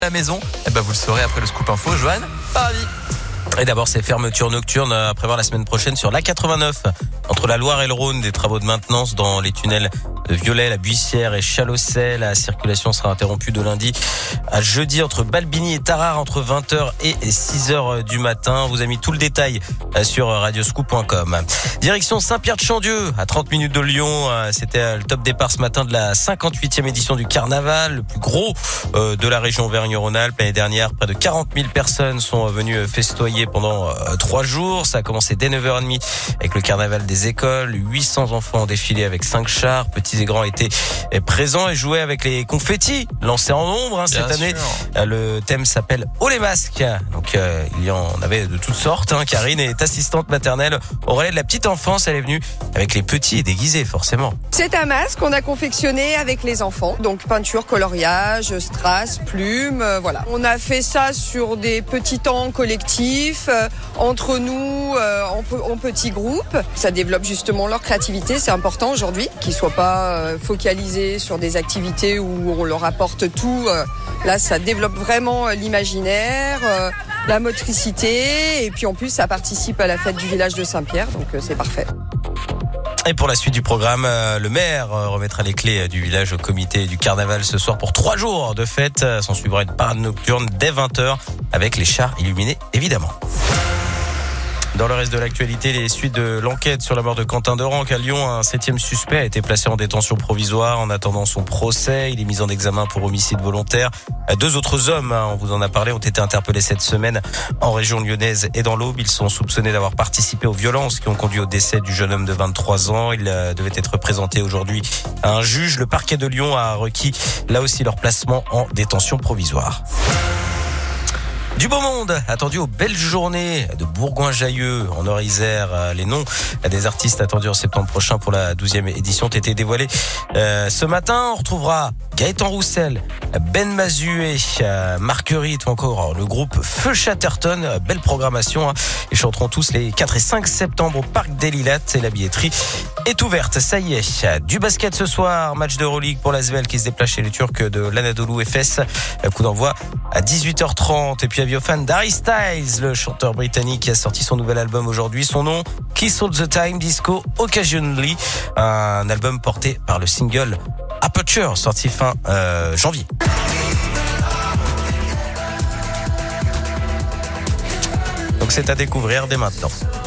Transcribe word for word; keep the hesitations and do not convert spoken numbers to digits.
à la maison, eh ben vous le saurez après le Scoop Info. Joanne, pas ravi. Et d'abord, ces fermetures nocturnes à prévoir la semaine prochaine sur l'A quatre-vingt-neuf. Entre la Loire et le Rhône, des travaux de maintenance dans les tunnels de Viollet, la Buissière et Chalosset. La circulation sera interrompue de lundi à jeudi entre Balbini et Tarare entre vingt heures et six heures du matin. On vous a mis tout le détail sur radioscoop point com. Direction Saint-Pierre-de-Chandieu, à trente minutes de Lyon. C'était le top départ ce matin de la cinquante-huitième édition du Carnaval, le plus gros de la région Auvergne-Rhône-Alpes. L'année dernière, près de quarante mille personnes sont venues festoyer pendant trois jours. Ça a commencé dès neuf heures trente avec le Carnaval des écoles. huit cents enfants ont défilé avec cinq chars. Petits et grands étaient présents et jouaient avec les confettis lancés en nombre. Hein, cette Bien année, sûr. Le thème s'appelle « Oh les masques ». Donc euh, il y en avait de toutes sortes. Hein. Karine est assistante maternelle au relais de la petite enfance. Elle est venue avec les petits et déguisés, forcément. C'est un masque qu'on a confectionné avec les enfants. Donc peinture, coloriage, strass, plumes, euh, voilà. On a fait ça sur des petits temps collectifs, euh, entre nous, euh, en, en petits groupes. Ça développe justement leur créativité. C'est important aujourd'hui qu'ils soient pas euh, focalisés sur des activités où on leur apporte tout. Euh, là, ça développe vraiment euh, l'imaginaire, euh, la motricité. Et puis en plus, ça participe à la fête du village de Saint-Pierre. Donc euh, c'est parfait. Et pour la suite du programme, le maire remettra les clés du village au comité du carnaval ce soir pour trois jours de fête. S'en suivra une parade nocturne dès vingt heures avec les chars illuminés, évidemment. Dans le reste de l'actualité, les suites de l'enquête sur la mort de Quentin Derenc à Lyon, un septième suspect a été placé en détention provisoire en attendant son procès. Il est mis en examen pour homicide volontaire. Deux autres hommes, on vous en a parlé, ont été interpellés cette semaine en région lyonnaise et dans l'Aube. Ils sont soupçonnés d'avoir participé aux violences qui ont conduit au décès du jeune homme de vingt-trois ans. Il devait être présenté aujourd'hui à un juge. Le parquet de Lyon a requis là aussi leur placement en détention provisoire. Du beau monde attendu aux belles journées de Bourgoin-Jallieu en Nord-Isère. Les noms des artistes attendus en septembre prochain pour la douzième édition ont été dévoilés euh, ce matin. On retrouvera Gaëtan Roussel, Ben Mazué, euh, Marguerite ou encore le groupe Feu Chatterton. Belle programmation. Hein. Ils chanteront tous les quatre et cinq septembre au Parc des Lilas et la billetterie est ouverte. Ça y est. Du basket ce soir. Match d'Euroleague pour l'Asvel qui se déplace chez les Turcs de l'Anadolu Efes. Coup d'envoi à dix-huit heures trente. Et puis avis aux fans d'Harry Styles, le chanteur britannique qui a sorti son nouvel album aujourd'hui. Son nom, Kiss All the Time Disco Occasionally. Un album porté par le single Aperture, sorti fin euh, janvier. Donc c'est à découvrir dès maintenant.